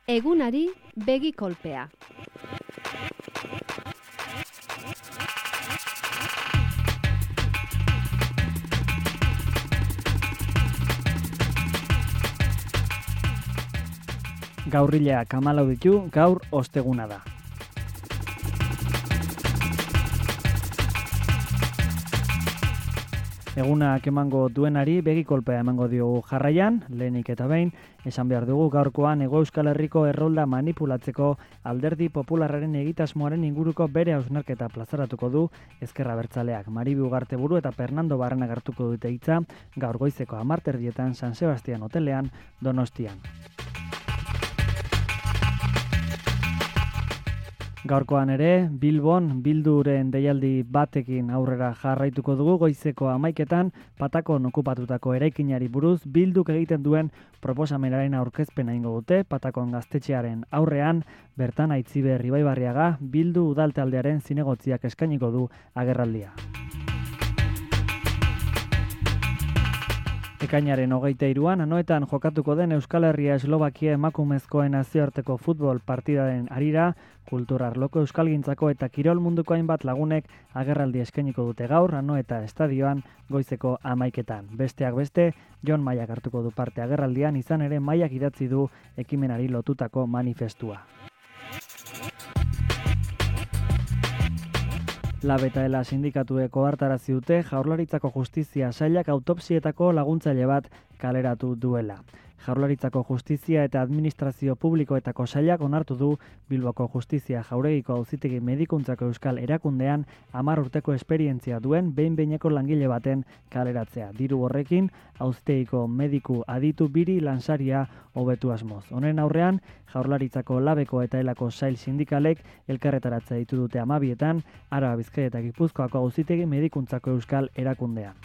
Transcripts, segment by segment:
Egunari begi kolpea. Gaurrileak 14 ditu, gaur osteguna da. Egunak emango duenari begikolpea emango diogu jarraian, lehenik eta behin, esan behar dugu gaurkoan Hego Euskal Herriko errolda manipulatzeko Alderdi Popularraren egitasmoaren inguruko bere hausnarketa plazaratuko du Ezker Abertzaleak. Maribi Ugarteburu eta Fernando Barrena hartuko dute hitza gaur goizeko 10:00 San Sebastian hotelean Donostian. Gaurkoan ere, Bilbon Bilduren deialdi batekin aurrera jarraituko dugu goizeko 11:00 Patakon okupatutako eraikinari buruz Bilduk egiten duen proposamenaren aurkezpena egingo dute Patakon gaztetxearen aurrean, bertan Aitziber Ibaibarriaga Bildu udaltaldearen zinegotziak eskainiko du agerraldia. Ekainaren 23an Anoetan jokatuko den Euskal Herria Eslovakia emakumezkoen nazioarteko futbol partidaren harira, kultura arloko euskalgintzako eta kirol munduko hainbat lagunek agerraldi eskainiko dute gaur Anoeta estadioan goizeko 11:00. Besteak beste, Jon Maiak hartuko du parte agerraldian, izan ere Maiak idatzi du ekimenari lotutako manifestua. Lab eta Ela sindikatuek ohartarazi dute Jaurlaritzako Justizia Sailak autopsietako laguntzaile bat kaleratu duela. Jaurlaritzako Justizia eta Administrazio Publikoetako Sailak onartu du Bilboko Justizia Jauregiko Auzitegi Medikuntzako Euskal Erakundean 10 urteko esperientzia duen behin-behineko langile baten kaleratzea. Diru horrekin, Auzitegiko mediku aditu biri lansaria hobetu asmoz. Honen aurrean, Jaurlaritzako Labeko eta Elako sail sindikalek elkarretaratzea ditu dute 12etan, Araba, Bizkaia eta Gipuzkoako Auzitegi Medikuntzako Euskal Erakundean.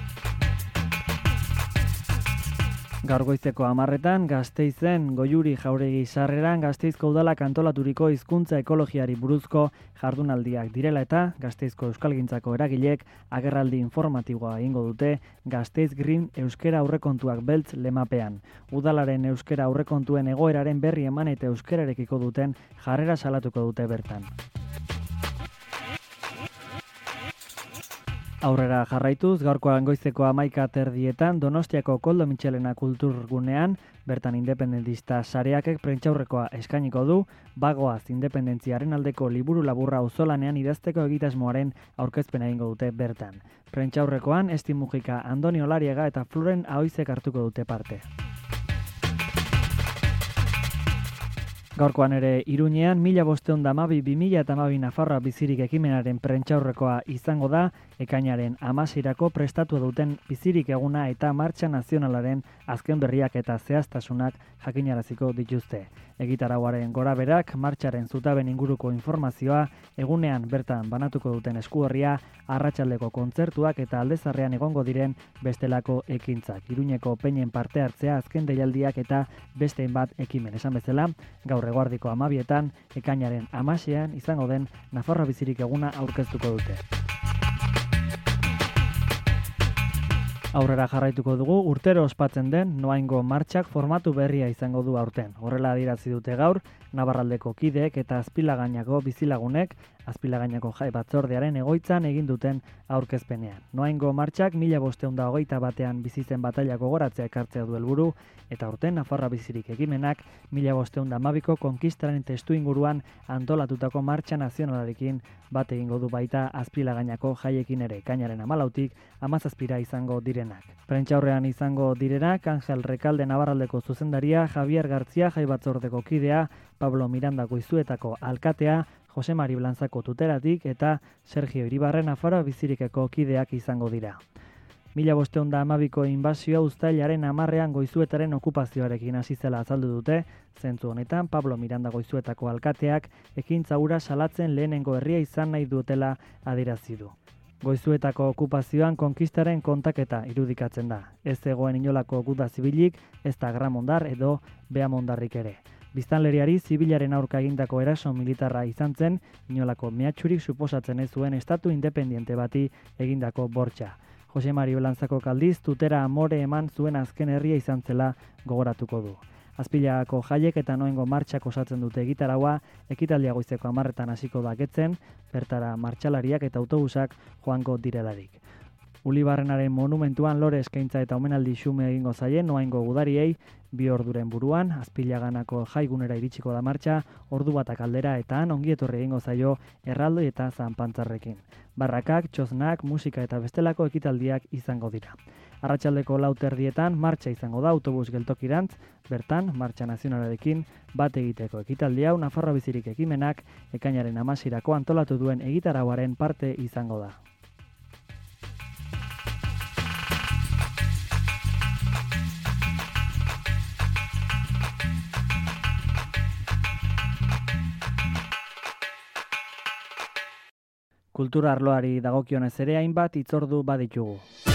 Gaur goizeko 10:00 Gasteizen Goiuri Jauregi sarreran Gasteizko udalak antolaturiko hizkuntza ekologiari buruzko jardunaldiak direla eta Gasteizko euskalgintzako eragilek agerraldi informatiboa egingo dute Gasteiz Green euskera aurrekontuak beltz lemapean. Udalaren euskera aurrekontuen egoeraren berri eman eta euskerarekiko duten jarrera salatuko dute bertan. Aurrera jarraituz, gaurkoan goizeko 11:30 Donostiako Koldo Mitxelena kulturgunean, bertan independentista sareakek prentsaurrekoa eskainiko du, Bagoaz independentziaren aldeko liburu laburra auzolanean idazteko egitasmoaren aurkezpena egingo dute bertan. Prentsaurrekoan Esti Mujika, Andoni Olariaga eta Floren Ahoizek hartuko dute parte. Gaurkoan ere Iruñean 1512-2012 Nafarroa bizirik ekimenaren prentsaurrekoa izango da, ekainaren 16erako prestatua duten bizirik eguna eta martxa nazionalaren azken berriak eta zehaztasunak jakinaraziko dituzte. Egitarauaren goraberak, martxaren zutaben inguruko informazioa, egunean bertan banatuko duten eskuorria, arratsaldeko kontzertuak eta aldezarrean egongo diren bestelako ekintzak. Iruñeko peinen parte hartzea, azken deialdiak eta beste hainbat ekimen esan bezala, gaur eguerdiko 12etan, ekainaren 16ean izango den Nafarroa bizirik eguna aurkeztuko dute. Aurrera jarraituko dugu, urtero ospatzen den Noaingo martxak formatu berria izango du aurten. Horrela adierazi dute gaur, Nabarraldeko kideek eta Azpilagainako bizilagunek, Azpilagainako jai batzordearen egoitzan egin duten aurkezpenean. Noaingo martxak 1521 bizi zen batailako goratzea ekartzea du helburu, eta aurten Nafarroa bizirik ekimenak 1512ko konkistaren testu inguruan antolatutako martxa nazionalarekin bat egingo du baita Azpilagainako jaiekin ere, ekainaren 14tik 17 izango direnak. Prentsaurrean izango direnak Angel Rekalde Nabarraldeko zuzendaria, Javier Gartzia jai batzordeko kidea, Pablo Miranda Goizuetako alkatea, Jose Mari Blanzako tuteratik eta Sergio Iribarren Nafarroa bizirikeko kideak izango dira. 1512ko inbasioa uztailaren 10ean Goizuetaren okupazioarekin hasi zela azaldu dute, zentzu honetan Pablo Miranda Goizuetako alkateak ekintza hura salatzen lehenengo herria izan nahi dutela adierazi du. Goizuetako okupazioan konkistaren kontaketa irudikatzen da. Ez zegoen inolako guda zibilik, ez da Gramondar edo Beamondarrik ere. Biztanleriari zibilaren aurka egindako eraso militarra izan zen, inolako mehatxurik suposatzen ez zuen estatu independiente bati egindako bortxa. Jose Mari Blanzako kaldiz tutera amore eman zuen azken herria izan zela gogoratuko du. Azpilagako jaiek eta Noaingo martxak osatzen dute egitaraua, ekitaldia goizeko 10:00 hasiko da getzen, bertara martxalariak eta autobusak joango direlarik. Ulibarrenaren monumentuan lore eskaintza eta omenaldi xume egingo zaie Noaingo gudariei, 2 orduren buruan, Azpilaganako jaigunera iritsiko da martxa, ordu batak aldera eta han ongietorri egingo zaio erraldoi eta zanpantzarrekin. Barrakak, txosnak, musika eta bestelako ekitaldiak izango dira. Arratsaldeko 4:00 martxa izango da autobus geltokirantz, bertan martxa nazionalarekin bat egiteko ekitaldi hau Nafarroa Bizirik ekimenak ekainaren 16 antolatu duen egitarauaren parte izango da. Kultura arloari dagokionez ere hainbat hitzordu baditugu.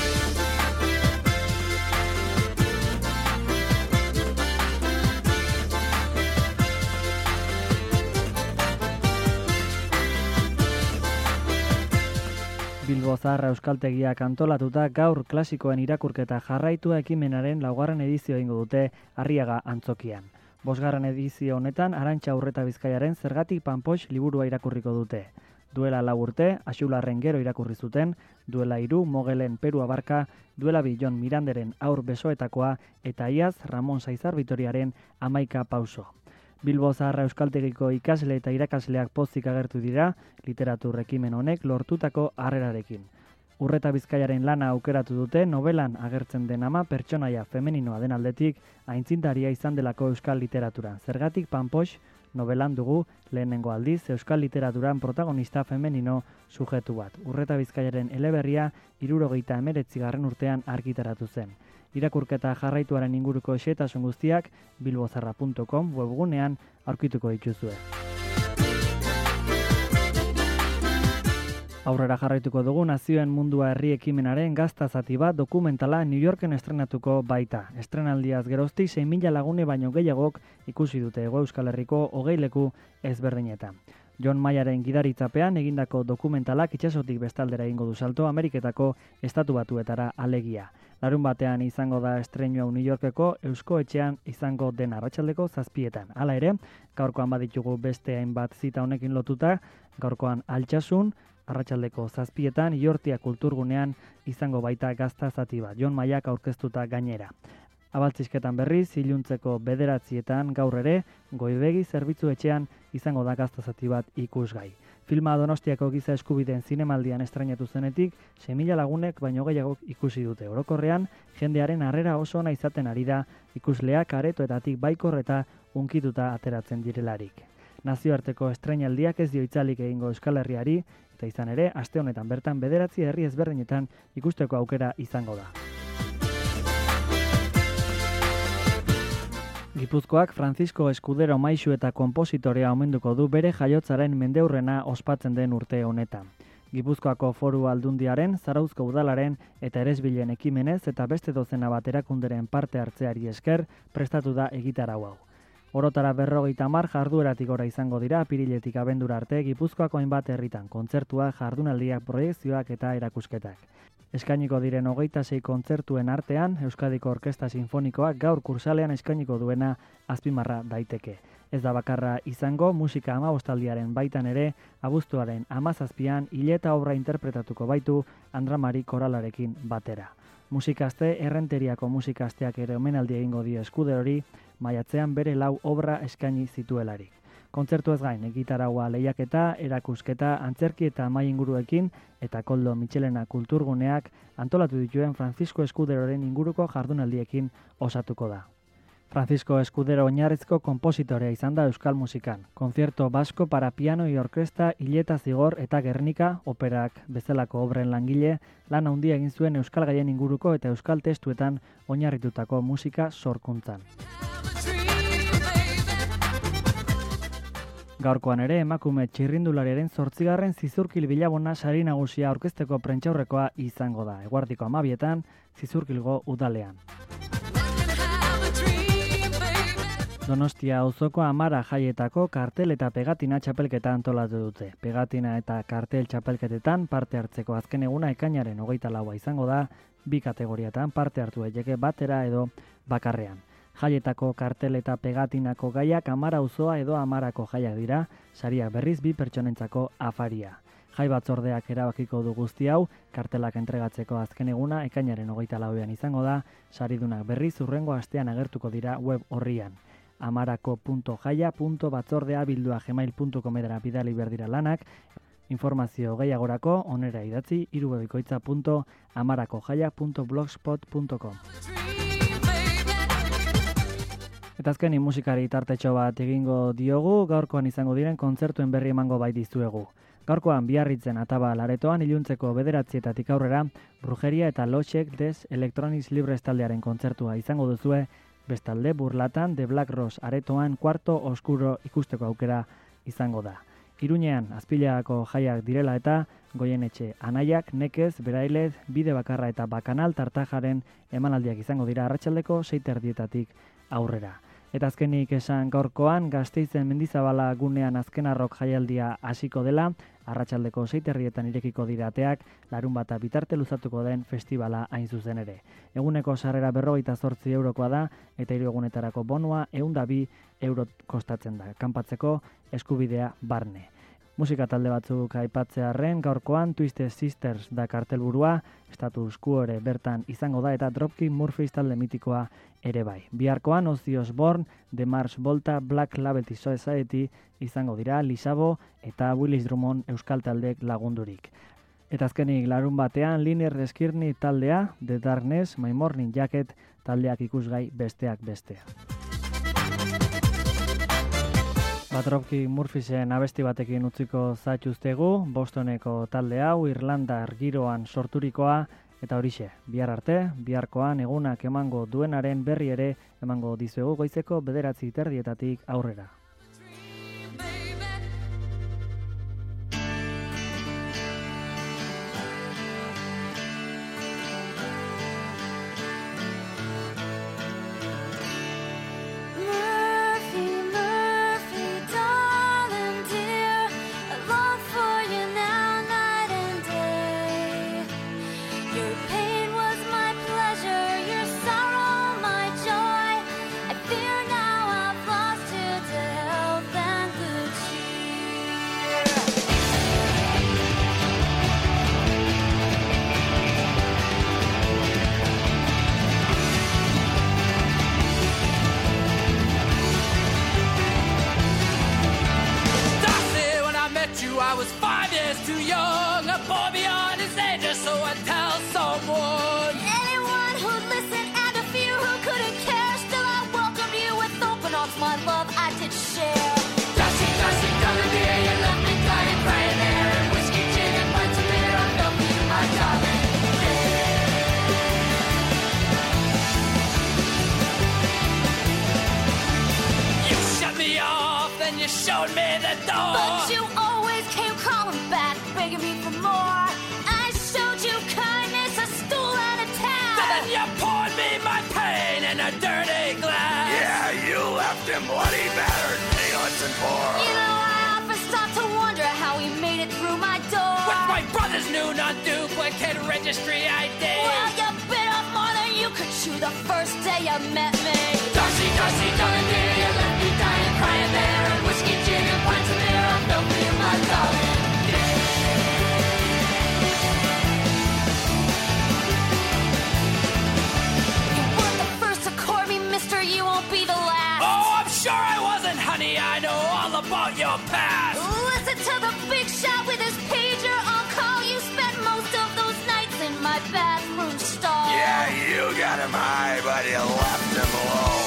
Bilbo Zaharra Euskaltegiak antolatuta gaur klasikoen irakurketa jarraitua ekimenaren 4. edizio egingo dute Arriaga antzokian. 5. edizio honetan Arantxa Urreta Bizkaiaren Zergatik Panpox liburua irakurriko dute. Duela 4 urte, Axularren Gero irakurri zuten, duela 3 Mogelen Peru Abarka, duela 2 Jon Miranderen Aur Besoetakoa eta iaz Ramon Saizar Vitoriaren Hamaika pauso. Bilbo Zaharra Euskaltegiko ikasle eta irakasleak pozik agertu dira literatur ekimen honek lortutako harrerarekin. Urreta Bizkaiaren lana aukeratu dute novelan agertzen den ama pertsonaia femeninoa den aldetik aitzindaria izan delako euskal literaturan. Zergatik Panpox novelan dugu lehenengo aldiz euskal literaturan protagonista femenino sujetu bat. Urreta Bizkaiaren eleberria 1979 urtean argitaratu zen. Irakurketa jarraituaren inguruko xehetasun guztiak bilbozarra.com webgunean aurkituko dituzue. Aurrera jarraituko dugu Nazioen Mundua Herri ekimenaren gazta zati bat dokumentala New Yorken estrenatuko baita. Estrenaldiaz geroztik 6.000 lagune baino gehiagok ikusi dute Hego Euskal Herriko 20 leku ezberdinetan. John Mayaren gidaritzapean egindako dokumentalak itsasotik bestaldera egingo du salto Ameriketako Estatu Batuetara alegia. Larunbatean izango da estreinua New Yorkeko Eusko Etxean izango den arratsaldeko 7:00. Hala ere, gaurkoan baditugu beste hainbat zita honekin lotuta, gaurkoan Altsasun, arratsaldeko 7:00 Iortia kulturgunean izango baita gazta zati bat, John Mayak aurkeztuta gainera. Abaltzisketan berriz, iluntzeko 9:00 gaur ere, Goibegi zerbitzu etxean izango da gazta zati bat ikusgai. Filma Donostiako Giza Eskubideen zinemaldian estrainatu zenetik, 6.000 lagunek baino gehiagok ikusi dute. Orokorrean, jendearen harrera oso ona izaten ari da, ikusleak aretoetatik baikor eta unkituta ateratzen direlarik. Nazioarteko estrainaldiak ez dio itzalik egingo Euskal Herriari, eta izan ere, aste honetan bertan 9 herri ezberdinetan ikusteko aukera izango da. Gipuzkoak Francisco Escudero maisu eta konpositorea omenduko du bere jaiotzaren mendeurrena ospatzen den urte honetan. Gipuzkoako Foru Aldundiaren, Zarauzko Udalaren eta Eresbilen ekimenez eta beste dozena bat erakunderen parte hartzeari esker prestatu da egitarau hau. Orotara 50 jardueratik gora izango dira apiriletik abendura arte Gipuzkoako hainbat herritan kontzertuak, jardunaldiak, proiekzioak eta erakusketak. Eskainiko diren 26 kontzertuen artean, Euskadiko Orkesta Sinfonikoak gaur kursalean eskainiko duena azpimarra daiteke. Ez da bakarra izango, musika 15aldiaren baitan ere, abuztuaren 17an hileta obra interpretatuko baitu Andramari koralarekin batera. Musikaste, Errenteriako musikasteak ere omenaldi egingo dio Eskuderori, maiatzean bere 4 obra eskaini zituelarik. Kontzertu ez gain, egitaraua lehiaketa, erakusketa, antzerki eta mai inguruekin eta Koldo Michelena kulturguneak antolatu dituen Francisco Escuderoren inguruko jardunaldiekin osatuko da. Francisco Escudero oinarrizko konpositorea izan da euskal musikan. Concierto Vasco para piano y orkesta, Hileta Zigor eta Gernika, operak bezalako obren langile, lan handia egin zuen euskal gaien inguruko eta euskal testuetan oinarritutako musika sorkuntzan. Gaurkoan ere emakume txirrindulariaren 8. Zizurkil Bilabona sari nagusia aurkezteko prentsaurrekoa izango da. Eguerdiko 12etan Zizurkilgo udalean. Donostia auzoko Amara jaietako kartel eta pegatina txapelketa antolatu dute. Pegatina eta kartel txapelketetan parte hartzeko azken eguna ekainaren 24 izango da, 2 kategoriatan parte hartu daiteke batera edo bakarrean. Jaietako kartel eta pegatinako gaiak Amara auzoa edo Amarako jaiak dira, sariak berriz 2 pertsonentzako afaria. Jai batzordeak erabakiko du guzti hau, kartelak entregatzeko azken eguna ekainaren 24an izango da, saridunak berriz hurrengo astean agertuko dira web orrian. amarako.jaia.batzordea@gmail.com bidali berdira lanak, informazio gehiagorako onera idatzi irubebikoitza.amarakojaia.blogspot.com. Eta azkenik musikari tartetxo bat egingo diogu, gaurkoan izango diren kontzertuen berri emango bai dizuegu. Gaurkoan Biarritzen Atabal aretoan iluntzeko 9:00 aurrera, Brujeria eta Loxek des Electronics Libres taldearen kontzertua izango duzue, bestalde Burlatan The Black Rose aretoan Cuarto Oscuro ikusteko aukera izango da. Iruñean Azpilagako jaiak direla eta Goienetxe Anaiak, Nekez, Berailez, Bide Bakarra eta Bakanal Tartajaren emanaldiak izango dira arratsaldeko 6:30 aurrera. Eta azkenik esan gaurkoan Gasteizen Mendizabala gunean azken arrok jaialdia hasiko dela, arratsaldeko 6:30 irekiko dira ateak, larunbata bitarte luzatuko den festivala hain zuzen ere. Eguneko sarrera 58 eurokoa da eta 3 egunetarako bonua 102 euro kostatzen da. Kanpatzeko eskubidea barne. Musika talde batzuk aipatzearren gaurkoan Twisted Sisters da kartelburua, Status Quo ere bertan izango da eta Dropkick Murphys talde mitikoa ere bai. Biharkoan Ozzy Osbourne, The Mars Volta, Black Label Society izango dira, Lisabo eta Willis Drummond euskal taldeek lagundurik. Eta azkenik larun batean Liner Skirny taldea, The Darkness, My Morning Jacket taldeak ikusgai besteak bestea. Dropkick Murphysen abesti batekin utziko zaituztegu, Bostoneko talde hau, Irlandar giroan sorturikoa, eta horixe, bihar arte, biharkoan egunak emango duenaren berri ere emango dizuegu goizeko 9:30 aurrera. I was 5 years too young, a boy beyond his age, so I tell someone. Anyone who'd listen and a few who couldn't care, still I welcomed you with open arms, my love I did share. Dusty, dusty, dusty, dear, you left me dying, crying there, and whiskey, gin, and pints of beer, I felt you, my darling. You shut me off, then you showed me the door. But you always came crawling back, begging me for more. I showed you kindness, a stool and a towel. Then you poured me my pain in a dirty glass. Yeah, you left him bloody battered, penniless and poor. You know, I often stop to wonder how he made it through my door. With my brother's new non-duplicate registry ID. Well, you bit off more than you could chew the first day you met me. Dusty, dusty, darling dear, you left me dying, crying there, and whiskey, gin, and pints of beer, I felt for you, my darling. You won't be the last. Oh, I'm sure I wasn't, honey. I know all about your past. Listen to the big shot with his pager on call. You spent most of those nights in my bathroom stall. Yeah, you got him high, but you left him low.